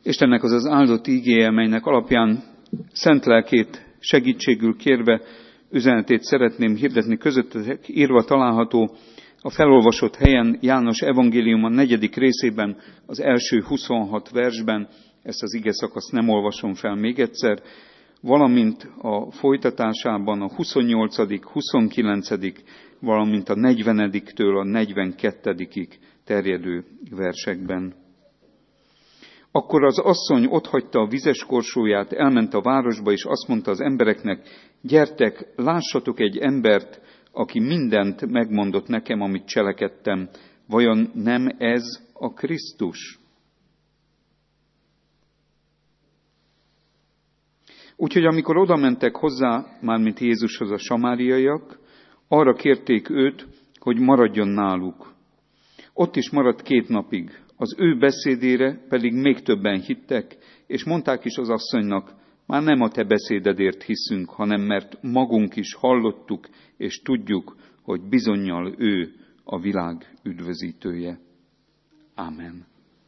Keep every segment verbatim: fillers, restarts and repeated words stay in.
Istennek az az áldott ígéje, melynek alapján szent lelkét segítségül kérve üzenetét szeretném hirdetni, közöttetek írva található a felolvasott helyen, János evangélium a negyedik részében, az első huszonhat versben, ezt az ige szakaszt nem olvasom fel még egyszer, valamint a folytatásában a huszonnyolcadik, huszonkilencedik, valamint a negyvenediktől a negyvenkettedikig terjedő versekben. Akkor az asszony otthagyta a vizes korsóját, elment a városba, és azt mondta az embereknek, gyertek, lássatok egy embert, aki mindent megmondott nekem, amit cselekedtem. Vajon nem ez a Krisztus? Úgyhogy amikor oda mentek hozzá, mármint Jézushoz a samáriaiak, arra kérték őt, hogy maradjon náluk. Ott is maradt két napig. Az ő beszédére pedig még többen hittek, és mondták is az asszonynak, már nem a te beszédedért hiszünk, hanem mert magunk is hallottuk, és tudjuk, hogy bizonnyal ő a világ üdvözítője. Ámen.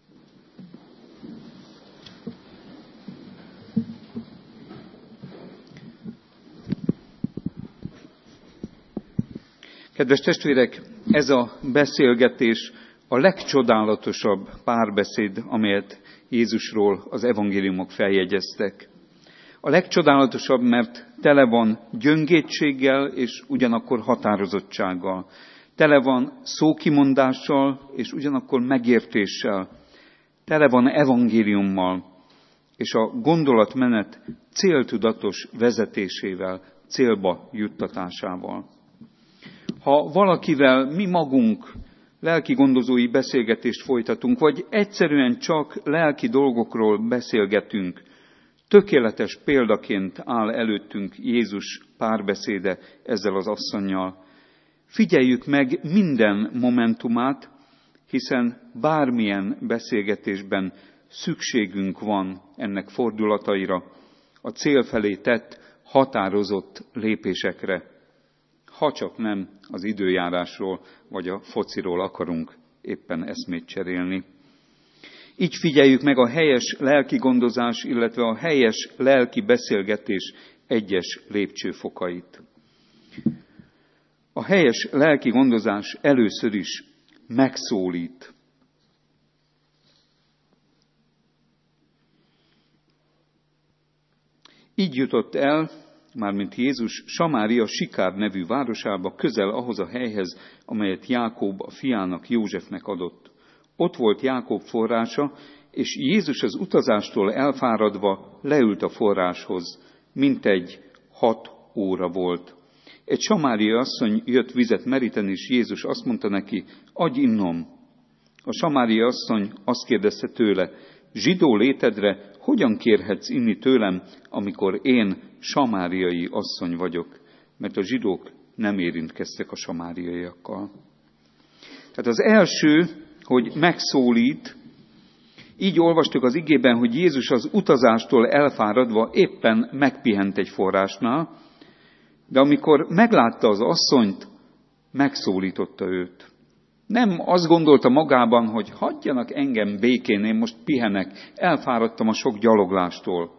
Kedves testvérek, ez a beszélgetés a legcsodálatosabb párbeszéd, amelyet Jézusról az evangéliumok feljegyeztek. A legcsodálatosabb, mert tele van gyöngétséggel és ugyanakkor határozottsággal. Tele van szókimondással és ugyanakkor megértéssel. Tele van evangéliummal és a gondolatmenet céltudatos vezetésével, célba juttatásával. Ha valakivel mi magunk lelki gondozói beszélgetést folytatunk, vagy egyszerűen csak lelki dolgokról beszélgetünk, tökéletes példaként áll előttünk Jézus párbeszéde ezzel az asszonnyal. Figyeljük meg minden momentumát, hiszen bármilyen beszélgetésben szükségünk van ennek fordulataira, a cél felé tett határozott lépésekre, ha csak nem az időjárásról vagy a fociról akarunk éppen eszmét cserélni. Így figyeljük meg a helyes lelki gondozás, illetve a helyes lelki beszélgetés egyes lépcsőfokait. A helyes lelki gondozás először is megszólít. Így jutott el, mármint Jézus, Samária Sikár nevű városába, közel ahhoz a helyhez, amelyet Jákob a fiának, Józsefnek adott. Ott volt Jákob forrása, és Jézus az utazástól elfáradva leült a forráshoz. Mintegy hat óra volt. Egy samáriai asszony jött vizet meríteni, és Jézus azt mondta neki, adj innom. A samáriai asszony azt kérdezte tőle, zsidó létedre hogyan kérhetsz inni tőlem, amikor én samáriai asszony vagyok? Mert a zsidók nem érintkeztek a samáriaiakkal. Tehát az első, hogy megszólít, így olvastuk az igében, hogy Jézus az utazástól elfáradva éppen megpihent egy forrásnál, de amikor meglátta az asszonyt, megszólította őt. Nem azt gondolta magában, hogy hagyjanak engem békén, én most pihenek, elfáradtam a sok gyaloglástól.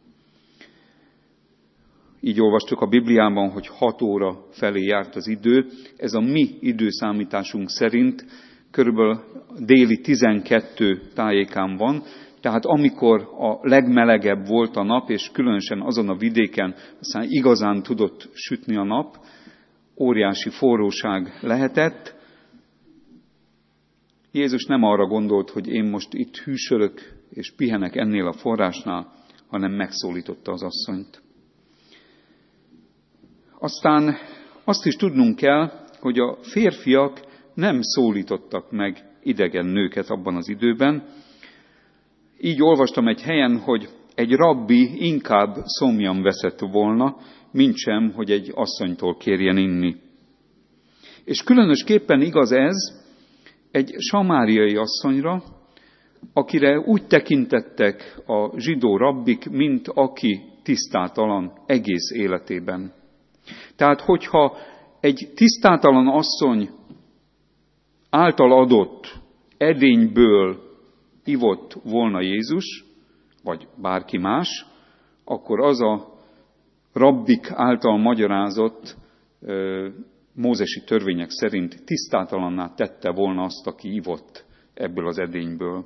Így olvastuk a Bibliában, hogy hat óra felé járt az idő. Ez a mi időszámításunk szerint körülbelül déli tizenkettő tájékán van, tehát amikor a legmelegebb volt a nap, és különösen azon a vidéken aztán igazán tudott sütni a nap, óriási forróság lehetett. Jézus nem arra gondolt, hogy én most itt hűsölök és pihenek ennél a forrásnál, hanem megszólította az asszonyt. Aztán azt is tudnunk kell, hogy a férfiak nem szólítottak meg idegen nőket abban az időben. Így olvastam egy helyen, hogy egy rabbi inkább szomjan veszett volna, mintsem, hogy egy asszonytól kérjen inni. És különösképpen igaz ez egy samáriai asszonyra, akire úgy tekintettek a zsidó rabbik, mint aki tisztátalan egész életében. Tehát, hogyha egy tisztátalan asszony által adott edényből ivott volna Jézus, vagy bárki más, akkor az a rabbik által magyarázott ö, mózesi törvények szerint tisztátalanná tette volna azt, aki ivott ebből az edényből.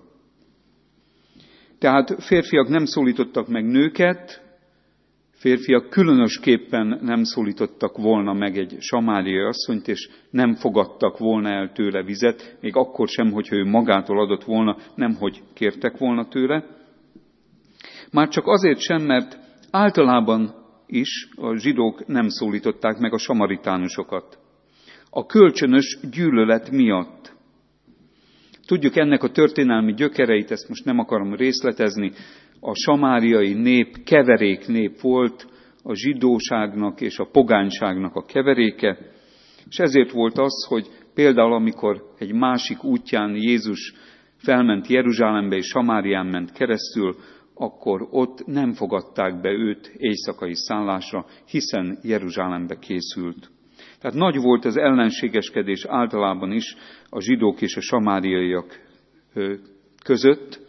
Tehát férfiak nem szólítottak meg nőket, férfiak különösképpen nem szólítottak volna meg egy samáriai asszonyt, és nem fogadtak volna el tőle vizet, még akkor sem, hogyha ő magától adott volna, nemhogy kértek volna tőle. Már csak azért sem, mert általában is a zsidók nem szólították meg a samaritánusokat. A kölcsönös gyűlölet miatt. Tudjuk ennek a történelmi gyökereit, ezt most nem akarom részletezni. A samáriai nép keverék nép volt, a zsidóságnak és a pogányságnak a keveréke, és ezért volt az, hogy például amikor egy másik útján Jézus felment Jeruzsálembe és Samárián ment keresztül, akkor ott nem fogadták be őt éjszakai szállásra, hiszen Jeruzsálembe készült. Tehát nagy volt az ellenségeskedés általában is a zsidók és a samáriaiak között,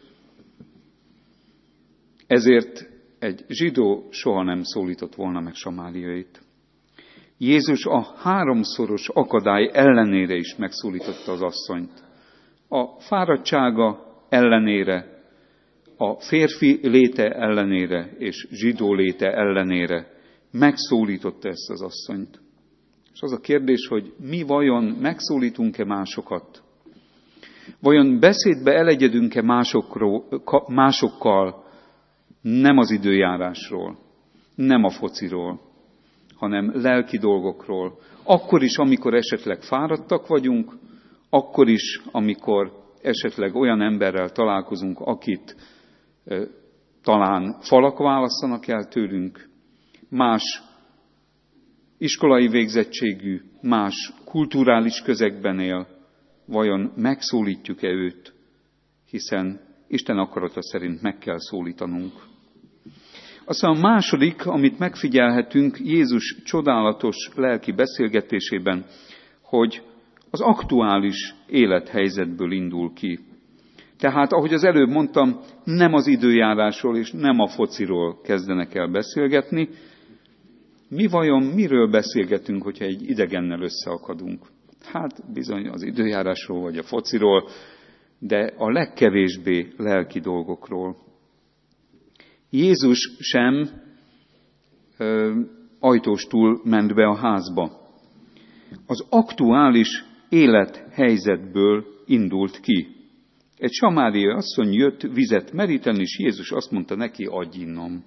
ezért egy zsidó soha nem szólított volna meg samáriait. Jézus a háromszoros akadály ellenére is megszólította az asszonyt. A fáradtsága ellenére, a férfi léte ellenére és zsidó léte ellenére megszólította ezt az asszonyt. És az a kérdés, hogy mi vajon megszólítunk-e másokat? Vajon beszédbe elegyedünk-e másokkal, nem az időjárásról, nem a fociról, hanem lelki dolgokról. Akkor is, amikor esetleg fáradtak vagyunk, akkor is, amikor esetleg olyan emberrel találkozunk, akit e, talán falak válasszanak el tőlünk, más iskolai végzettségű, más kulturális közegben él, vajon megszólítjuk-e őt, hiszen Isten akarata szerint meg kell szólítanunk. Aztán a második, amit megfigyelhetünk Jézus csodálatos lelki beszélgetésében, hogy az aktuális élethelyzetből indul ki. Tehát, ahogy az előbb mondtam, nem az időjárásról és nem a fociról kezdenek el beszélgetni. Mi vajon miről beszélgetünk, hogyha egy idegennel összeakadunk? Hát bizony az időjárásról vagy a fociról, de a legkevésbé lelki dolgokról. Jézus sem ö, ajtóstól ment be a házba. Az aktuális élethelyzetből indult ki. Egy samáriai asszony jött vizet meríteni, és Jézus azt mondta neki, adj innom.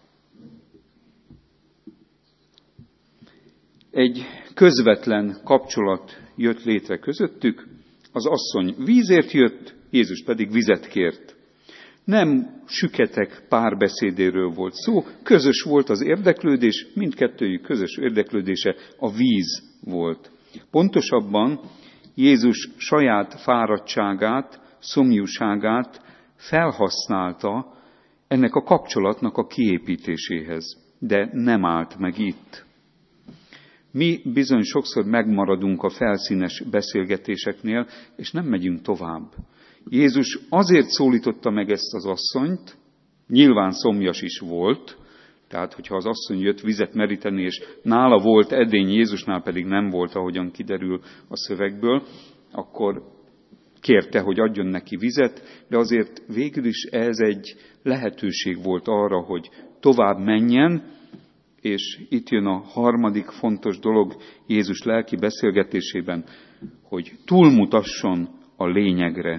Egy közvetlen kapcsolat jött létre közöttük, az asszony vízért jött, Jézus pedig vizet kért. Nem süketek párbeszédéről volt szó, közös volt az érdeklődés, mindkettőjük közös érdeklődése a víz volt. Pontosabban Jézus saját fáradtságát, szomjúságát felhasználta ennek a kapcsolatnak a kiépítéséhez, de nem állt meg itt. Mi bizony sokszor megmaradunk a felszínes beszélgetéseknél, és nem megyünk tovább. Jézus azért szólította meg ezt az asszonyt, nyilván szomjas is volt, tehát hogyha az asszony jött vizet meríteni, és nála volt edény, Jézusnál pedig nem volt, ahogyan kiderül a szövegből, akkor kérte, hogy adjon neki vizet, de azért végül is ez egy lehetőség volt arra, hogy tovább menjen, és itt jön a harmadik fontos dolog Jézus lelki beszélgetésében, hogy túlmutasson a lényegre.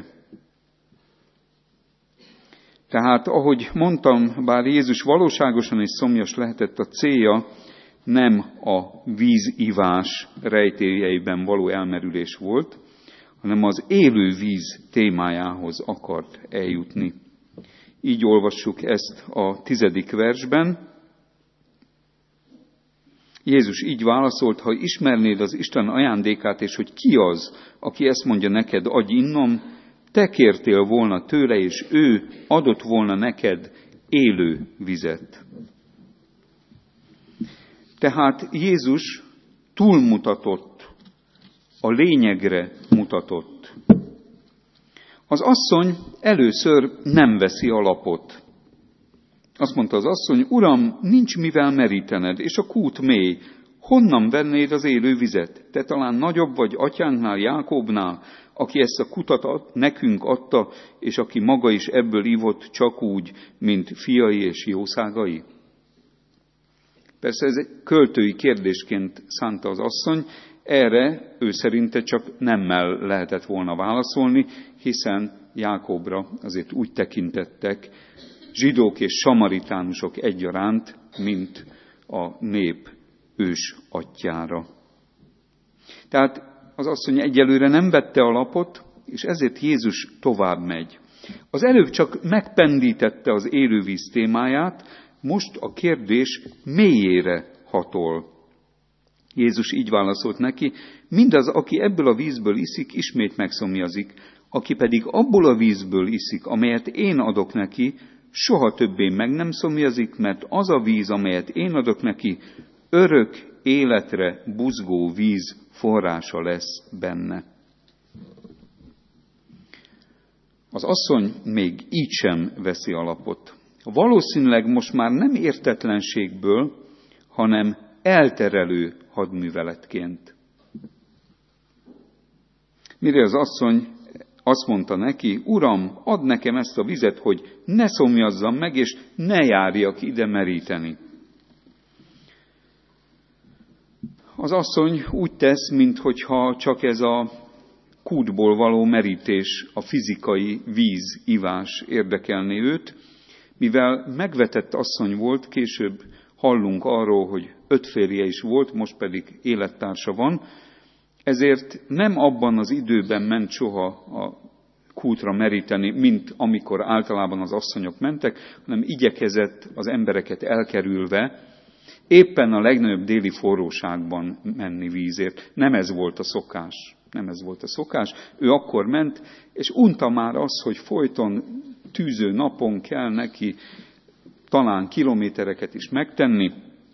Tehát, ahogy mondtam, bár Jézus valóságosan és szomjas lehetett, a célja nem a vízivás rejtélyeiben való elmerülés volt, hanem az élő víz témájához akart eljutni. Így olvassuk ezt a tizedik versben. Jézus így válaszolt, ha ismernéd az Isten ajándékát, és hogy ki az, aki ezt mondja neked, adj innom, te kértél volna tőle, és ő adott volna neked élő vizet. Tehát Jézus túlmutatott, a lényegre mutatott. Az asszony először nem veszi a lapot. Azt mondta az asszony, Uram, nincs mivel merítened, és a kút mély. Honnan vennéd az élő vizet? Te talán nagyobb vagy atyánknál, Jákobnál, aki ezt a kutat nekünk adta, és aki maga is ebből ivott csak úgy, mint fiai és jószágai? Persze ez egy költői kérdésként szánta az asszony, erre ő szerinte csak nemmel lehetett volna válaszolni, hiszen Jákobra azért úgy tekintettek zsidók és samaritánusok egyaránt, mint a nép ős atyjára. Tehát az asszony egyelőre nem vette a lapot, és ezért Jézus tovább megy. Az előbb csak megpendítette az élővíz témáját, most a kérdés mélyére hatol. Jézus így válaszolt neki, mindaz, aki ebből a vízből iszik, ismét megszomjazik, aki pedig abból a vízből iszik, amelyet én adok neki, soha többé meg nem szomjazik, mert az a víz, amelyet én adok neki, örök életre buzgó víz forrása lesz benne. Az asszony még így sem veszi a lapot. Valószínűleg most már nem értetlenségből, hanem elterelő hadműveletként. Mire az asszony azt mondta neki, Uram, add nekem ezt a vizet, hogy ne szomjazzam meg, és ne járjak ide meríteni. Az asszony úgy tesz, minthogyha csak ez a kútból való merítés, a fizikai víz, ivás érdekelné őt, mivel megvetett asszony volt, később hallunk arról, hogy öt férje is volt, most pedig élettársa van, ezért nem abban az időben ment soha a kútra meríteni, mint amikor általában az asszonyok mentek, hanem igyekezett az embereket elkerülve, éppen a legnagyobb déli forróságban menni vízért. Nem ez volt a szokás. Nem ez volt a szokás. Ő akkor ment, és unta már az, hogy folyton tűző napon kell neki talán kilométereket is megtenni,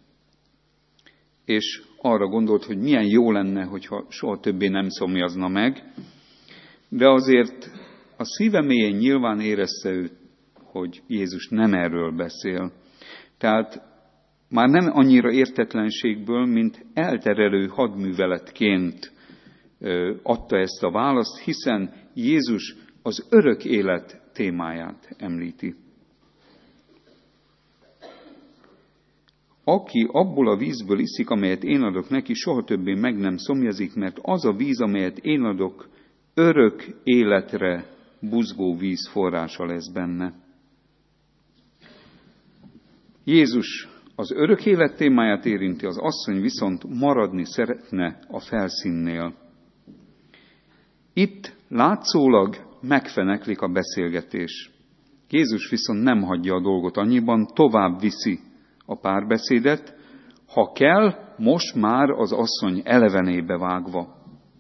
és arra gondolt, hogy milyen jó lenne, hogyha soha többé nem szomjazna meg, de azért a szíve mélyén nyilván érezte ő, hogy Jézus nem erről beszél. Tehát már nem annyira értetlenségből, mint elterelő hadműveletként adta ezt a választ, hiszen Jézus az örök élet témáját említi. Aki abból a vízből iszik, amelyet én adok neki, soha többé meg nem szomjazik, mert az a víz, amelyet én adok, örök életre buzgó víz forrása lesz benne. Jézus az örök élet témáját érinti, az asszony viszont maradni szeretne a felszínnél. Itt látszólag megfeneklik a beszélgetés. Jézus viszont nem hagyja a dolgot annyiban, tovább viszi a párbeszédet, ha kell, most már az asszony elevenébe vágva.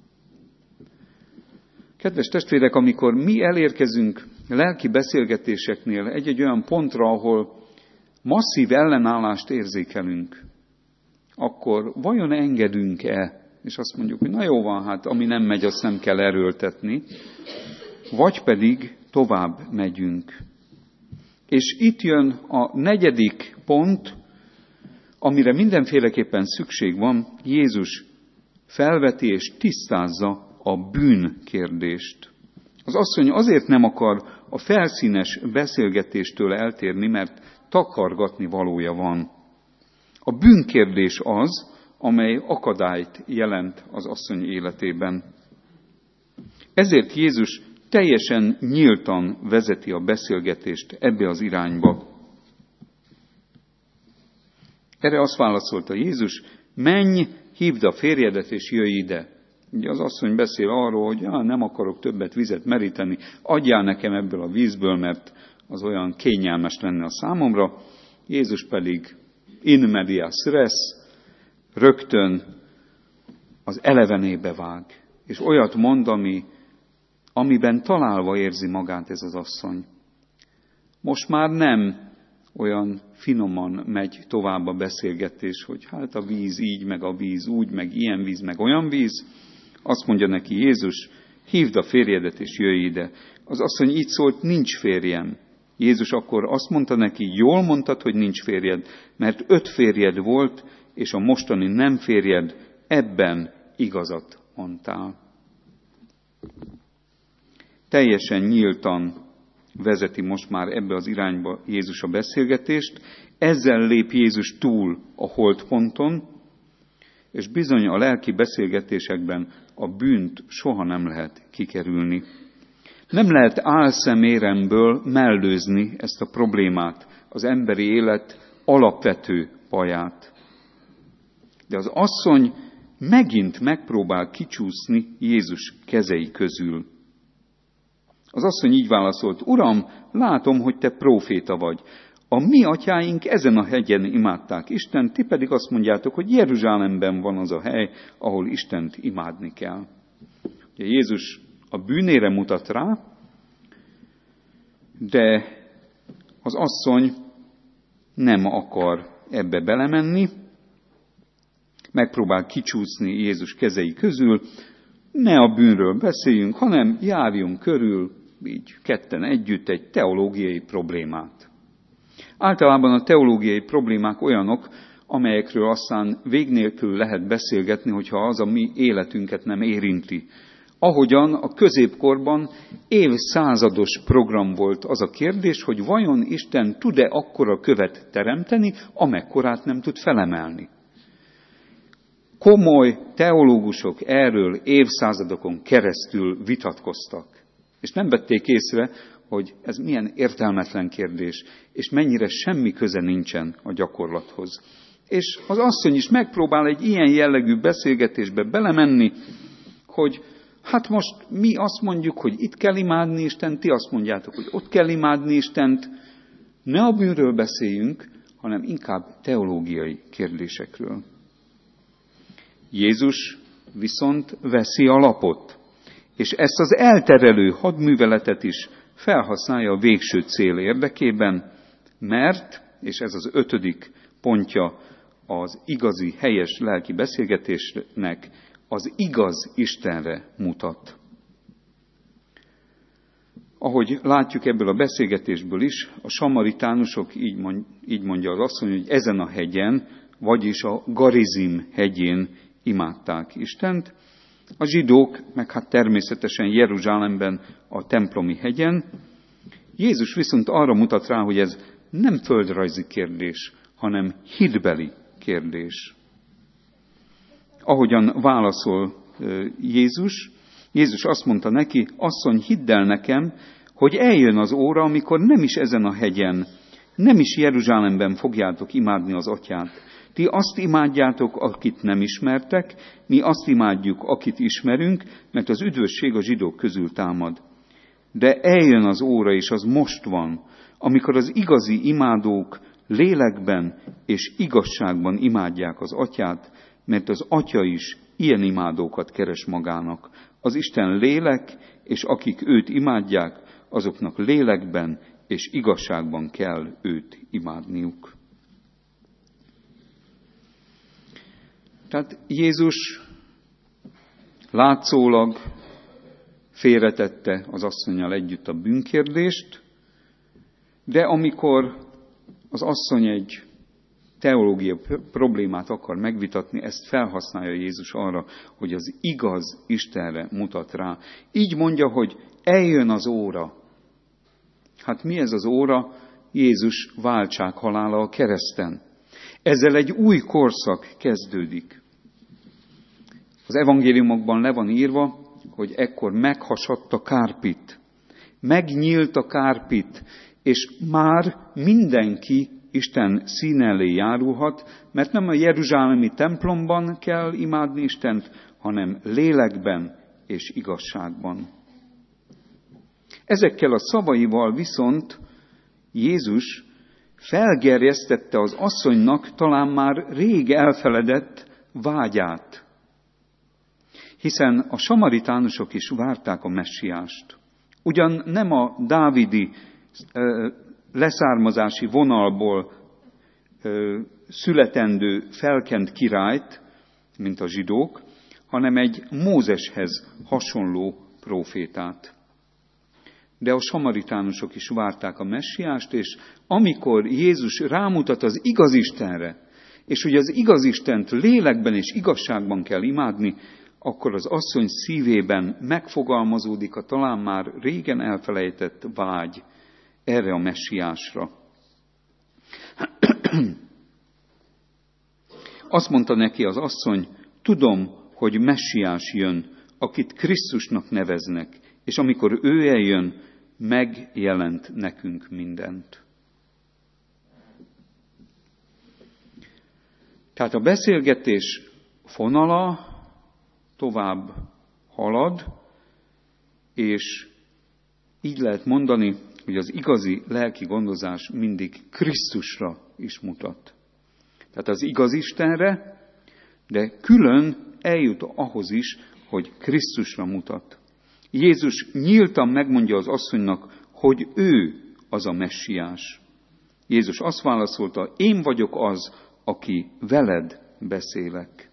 Kedves testvérek, amikor mi elérkezünk lelki beszélgetéseknél egy-egy olyan pontra, ahol masszív ellenállást érzékelünk, akkor vajon engedünk-e, és azt mondjuk, hogy na jó van, hát ami nem megy, azt nem kell erőltetni, vagy pedig tovább megyünk. És itt jön a negyedik pont, amire mindenféleképpen szükség van, Jézus felveti és tisztázza a bűn kérdést. Az asszony azért nem akar a felszínes beszélgetéstől eltérni, mert takargatni valója van. A bűnkérdés az, amely akadályt jelent az asszony életében. Ezért Jézus teljesen nyíltan vezeti a beszélgetést ebbe az irányba. Erre azt válaszolta Jézus, menj, hívd a férjedet és jöjj ide. Ugye az asszony beszél arról, hogy já, nem akarok többet vizet meríteni, adjál nekem ebből a vízből, mert az olyan kényelmes lenne a számomra. Jézus pedig in medias res, rögtön az elevenébe vág, és olyat mond, ami, amiben találva érzi magát ez az asszony. Most már nem olyan finoman megy tovább a beszélgetés, hogy hát a víz így, meg a víz úgy, meg ilyen víz, meg olyan víz. Azt mondja neki Jézus, hívd a férjedet és jöjj ide. Az asszony így szólt, nincs férjem. Jézus akkor azt mondta neki, jól mondtad, hogy nincs férjed, mert öt férjed volt, és a mostani nem férjed, ebben igazat mondtál. Teljesen nyíltan vezeti most már ebbe az irányba Jézus a beszélgetést, ezzel lép Jézus túl a holdponton, és bizony a lelki beszélgetésekben a bűnt soha nem lehet kikerülni. Nem lehet álszeméremből mellőzni ezt a problémát, az emberi élet alapvető baját. De az asszony megint megpróbál kicsúszni Jézus kezei közül. Az asszony így válaszolt, Uram, látom, hogy te próféta vagy. A mi atyáink ezen a hegyen imádták Istent, ti pedig azt mondjátok, hogy Jeruzsálemben van az a hely, ahol Istent imádni kell. Ugye Jézus a bűnére mutat rá, de az asszony nem akar ebbe belemenni, megpróbál kicsúszni Jézus kezei közül, ne a bűnről beszéljünk, hanem járjunk körül, így ketten együtt egy teológiai problémát. Általában a teológiai problémák olyanok, amelyekről aztán vég nélkül lehet beszélgetni, hogyha az a mi életünket nem érinti. Ahogyan a középkorban évszázados program volt az a kérdés, hogy vajon Isten tud-e akkora követ teremteni, amekkorát nem tud felemelni. Komoly teológusok erről évszázadokon keresztül vitatkoztak. És nem vették észre, hogy ez milyen értelmetlen kérdés, és mennyire semmi köze nincsen a gyakorlathoz. És az asszony is megpróbál egy ilyen jellegű beszélgetésbe belemenni, hogy hát most mi azt mondjuk, hogy itt kell imádni Istent, ti azt mondjátok, hogy ott kell imádni Istent. Ne a bűnről beszéljünk, hanem inkább teológiai kérdésekről. Jézus viszont veszi a lapot, és ezt az elterelő hadműveletet is felhasználja a végső cél érdekében, mert, és ez az ötödik pontja az igazi, helyes lelki beszélgetésnek, az igaz Istenre mutat. Ahogy látjuk ebből a beszélgetésből is, a samaritánusok, így, mond, így mondja az asszony, hogy ezen a hegyen, vagyis a Garizim hegyén imádták Istent, a zsidók meg hát természetesen Jeruzsálemben a templomi hegyen. Jézus viszont arra mutat rá, hogy ez nem földrajzi kérdés, hanem hitbeli kérdés. Ahogyan válaszol Jézus, Jézus azt mondta neki, asszony, hidd el nekem, hogy eljön az óra, amikor nem is ezen a hegyen, nem is Jeruzsálemben fogjátok imádni az atyát. Ti azt imádjátok, akit nem ismertek, mi azt imádjuk, akit ismerünk, mert az üdvösség a zsidók közül támad. De eljön az óra, és az most van, amikor az igazi imádók lélekben és igazságban imádják az atyát, mert az atya is ilyen imádókat keres magának. Az Isten lélek, és akik őt imádják, azoknak lélekben és igazságban kell őt imádniuk. Tehát Jézus látszólag félretette az asszonnyal együtt a bűnkérdést, de amikor az asszony egy teológiai problémát akar megvitatni, ezt felhasználja Jézus arra, hogy az igaz Istenre mutat rá. Így mondja, hogy eljön az óra. Hát mi ez az óra? Jézus váltsághalála a kereszten. Ezzel egy új korszak kezdődik. Az evangéliumokban le van írva, hogy ekkor meghasadt a kárpit. Megnyílt a kárpit, és már mindenki Isten színe elé járulhat, mert nem a jeruzsálemi templomban kell imádni Istent, hanem lélekben és igazságban. Ezekkel a szavaival viszont Jézus felgerjesztette az asszonynak talán már rég elfeledett vágyát. Hiszen a samaritánusok is várták a messiást. Ugyan nem a dávidi leszármazási vonalból születendő felkent királyt, mint a zsidók, hanem egy Mózeshez hasonló prófétát. de a samaritánusok is várták a messiást, és amikor Jézus rámutat az igaz Istenre, és hogy az igaz Istent lélekben és igazságban kell imádni, akkor az asszony szívében megfogalmazódik a talán már régen elfelejtett vágy erre a messiásra. Azt mondta neki az asszony, tudom, hogy messiás jön, akit Krisztusnak neveznek, és amikor ő eljön, megjelent nekünk mindent. Tehát a beszélgetés fonala tovább halad, és így lehet mondani, hogy az igazi lelki gondozás mindig Krisztusra is mutat. Tehát az igaz Istenre, de külön eljut ahhoz is, hogy Krisztusra mutat. Jézus nyíltan megmondja az asszonynak, hogy ő az a messiás. Jézus azt válaszolta, én vagyok az, aki veled beszélek.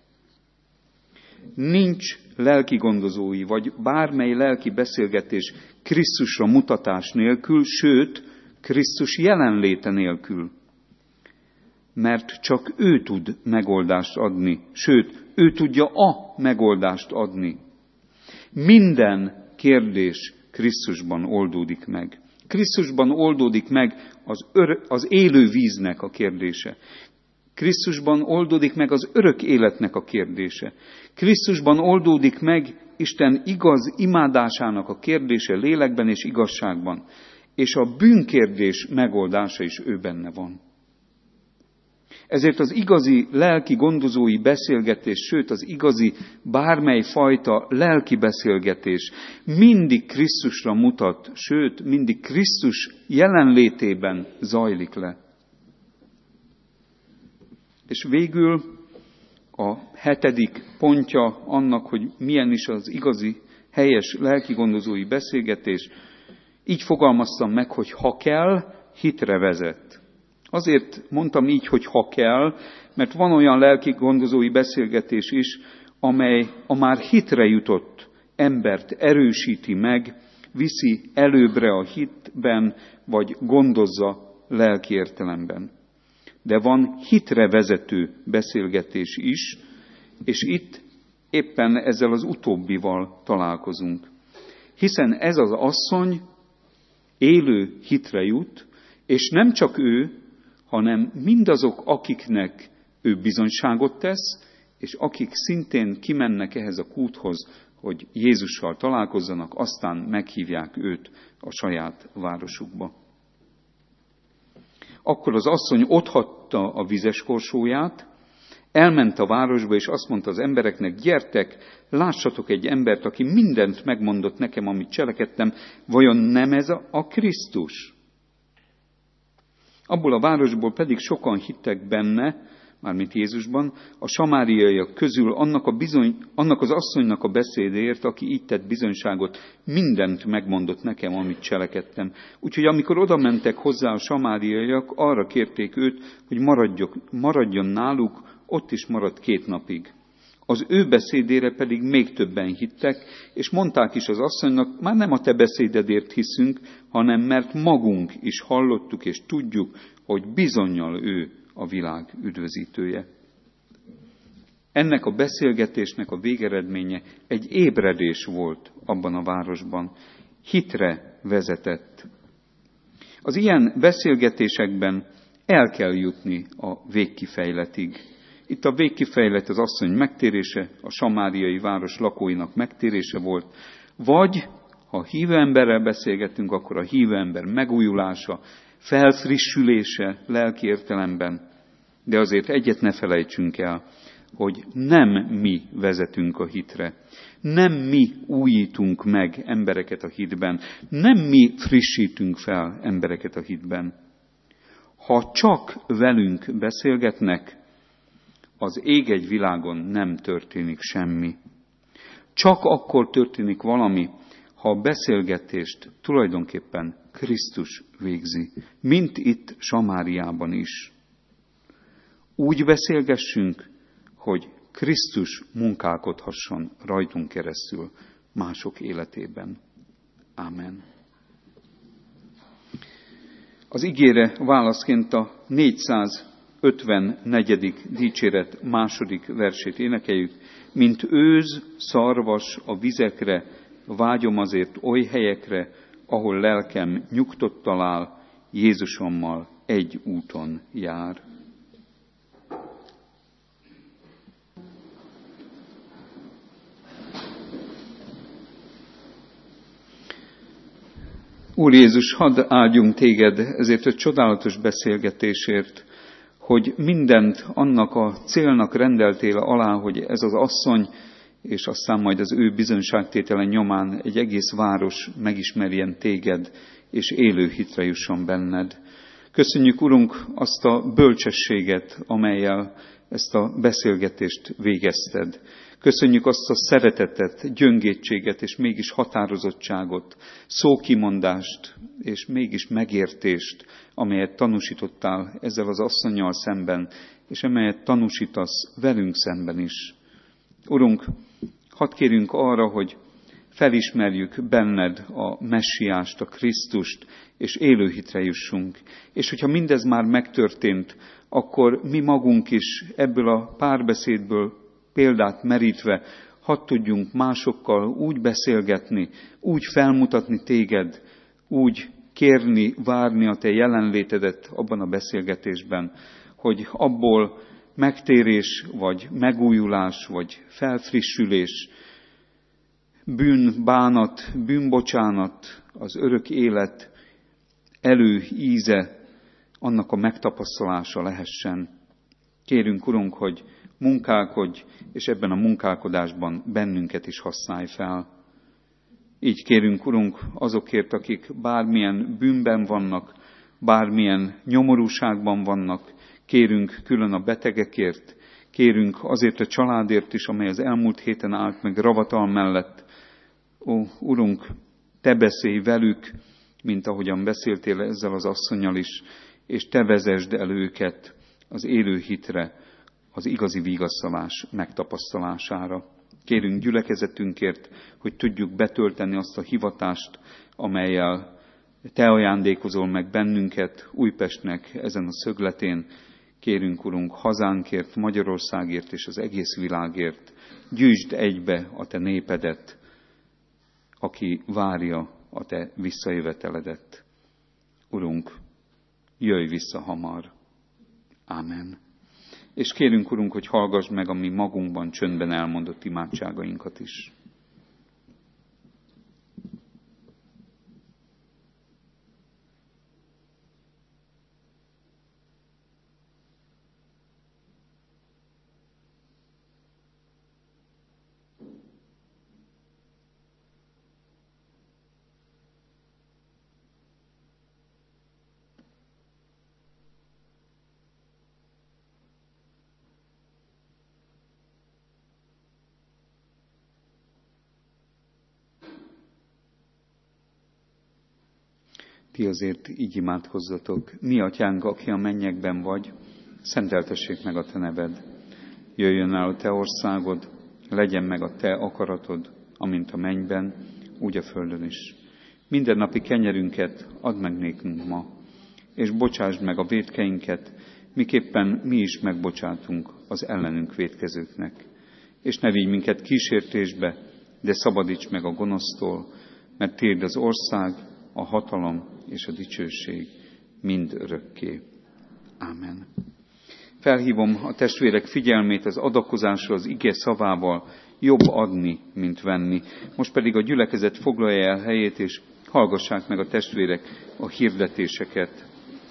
Nincs lelki gondozói, vagy bármely lelki beszélgetés Krisztusra mutatás nélkül, sőt, Krisztus jelenléte nélkül. Mert csak ő tud megoldást adni, sőt, ő tudja a megoldást adni. Minden kérdés Krisztusban oldódik meg. Krisztusban oldódik meg az, ör- az élő víznek a kérdése. Krisztusban oldódik meg az örök életnek a kérdése. Krisztusban oldódik meg Isten igaz imádásának a kérdése lélekben és igazságban. És a bűnkérdés megoldása is ő benne van. Ezért az igazi lelki gondozói beszélgetés, sőt az igazi bármely fajta lelki beszélgetés mindig Krisztusra mutat, sőt mindig Krisztus jelenlétében zajlik le. És végül a hetedik pontja annak, hogy milyen is az igazi, helyes lelki gondozói beszélgetés, így fogalmaztam meg, hogy ha kell, hitre vezet. Azért mondtam így, hogy ha kell, mert van olyan lelki gondozói beszélgetés is, amely a már hitre jutott embert erősíti meg, viszi előbbre a hitben, vagy gondozza lelki értelemben. De van hitre vezető beszélgetés is, és itt éppen ezzel az utóbbival találkozunk. Hiszen ez az asszony élő hitre jut, és nem csak ő, hanem mindazok, akiknek ő bizonyságot tesz, és akik szintén kimennek ehhez a kúthoz, hogy Jézussal találkozzanak, aztán meghívják őt a saját városukba. Akkor az asszony otthagyta a vizes korsóját, elment a városba, és azt mondta az embereknek, gyertek, lássatok egy embert, aki mindent megmondott nekem, amit cselekedtem, vajon nem ez a, a Krisztus? Abból a városból pedig sokan hittek benne, mármint Jézusban, a samáriaiak közül annak, a bizony, annak az asszonynak a beszédéért, aki így tett bizonyságot, mindent megmondott nekem, amit cselekedtem. Úgyhogy amikor oda mentek hozzá a samáriaiak, arra kérték őt, hogy maradjok, maradjon náluk, ott is maradt két napig. Az ő beszédére pedig még többen hittek, és mondták is az asszonynak, már nem a te beszédedért hiszünk, hanem mert magunk is hallottuk és tudjuk, hogy bizonnyal ő a világ üdvözítője. Ennek a beszélgetésnek a végeredménye egy ébredés volt abban a városban. Hitre vezetett. Az ilyen beszélgetésekben el kell jutni a végkifejletig. Itt a végkifejlet az asszony megtérése, a samáriai város lakóinak megtérése volt, vagy ha hívő emberrel beszélgetünk, akkor a hívő ember megújulása, felfrissülése lelki értelemben. De azért egyet ne felejtsünk el, hogy nem mi vezetünk a hitre, nem mi újítunk meg embereket a hitben, nem mi frissítünk fel embereket a hitben. Ha csak velünk beszélgetnek, az ég egy világon nem történik semmi. Csak akkor történik valami, ha a beszélgetést tulajdonképpen Krisztus végzi, mint itt Samáriában is. Úgy beszélgessünk, hogy Krisztus munkálkodhasson rajtunk keresztül mások életében. Ámen. Az igére válaszként a négyszázötvennegyedik dicséret második versét énekeljük. Mint őz, szarvas a vizekre, vágyom azért oly helyekre, ahol lelkem nyugtot talál, Jézusommal egy úton jár. Úr Jézus, hadd áldjunk téged ezért a csodálatos beszélgetésért, hogy mindent annak a célnak rendeltél alá, hogy ez az asszony, és aztán majd az ő bizonyságtétele nyomán egy egész város megismerjen téged, és élő hitre jusson benned. Köszönjük, Urunk, azt a bölcsességet, amellyel ezt a beszélgetést végezted. Köszönjük azt a szeretetet, gyöngétséget és mégis határozottságot, szókimondást és mégis megértést, amelyet tanúsítottál ezzel az asszonnyal szemben, és amelyet tanúsítasz velünk szemben is. Urunk, hadd kérjünk arra, hogy felismerjük benned a Messiást, a Krisztust, és élő hitre jussunk. És hogyha mindez már megtörtént, akkor mi magunk is ebből a párbeszédből példát merítve, hadd tudjunk másokkal úgy beszélgetni, úgy felmutatni téged, úgy kérni, várni a te jelenlétedet abban a beszélgetésben, hogy abból megtérés, vagy megújulás, vagy felfrissülés, bűnbánat, bűnbocsánat, az örök élet előíze, annak a megtapasztalása lehessen. Kérünk, Urunk, hogy munkálkodj, és ebben a munkálkodásban bennünket is használj fel. Így kérünk, Urunk, azokért, akik bármilyen bűnben vannak, bármilyen nyomorúságban vannak, kérünk külön a betegekért, kérünk azért a családért is, amely az elmúlt héten állt meg ravatal mellett. Ó, Urunk, te beszélj velük, mint ahogyan beszéltél ezzel az asszonnyal is, és te vezesd el őket az élő hitre, az igazi vigasztalás megtapasztalására. Kérünk gyülekezetünkért, hogy tudjuk betölteni azt a hivatást, amellyel te ajándékozol meg bennünket Újpestnek ezen a szögletén. Kérünk, Urunk, hazánkért, Magyarországért és az egész világért. Gyűjtsd egybe a te népedet, aki várja a te visszajöveteledet. Urunk, jöjj vissza hamar. Ámen. És kérünk, Urunk, hogy hallgass meg a mi magunkban csöndben elmondott imádságainkat is. Ti azért így imádkozzatok. Mi, Atyánk, aki a mennyekben vagy, szenteltessék meg a te neved. Jöjjön el a te országod, legyen meg a te akaratod, amint a mennyben, úgy a földön is. Mindennapi kenyerünket add meg nékünk ma, és bocsásd meg a vétkeinket, miképpen mi is megbocsátunk az ellenünk vétkezőknek. És ne vigy minket kísértésbe, de szabadíts meg a gonosztól, mert tiéd az ország, a hatalom és a dicsőség mind örökké. Ámen. Felhívom a testvérek figyelmét az adakozásra az ige szavával, jobb adni, mint venni. Most pedig a gyülekezet foglalja el helyét, és hallgassák meg a testvérek a hirdetéseket.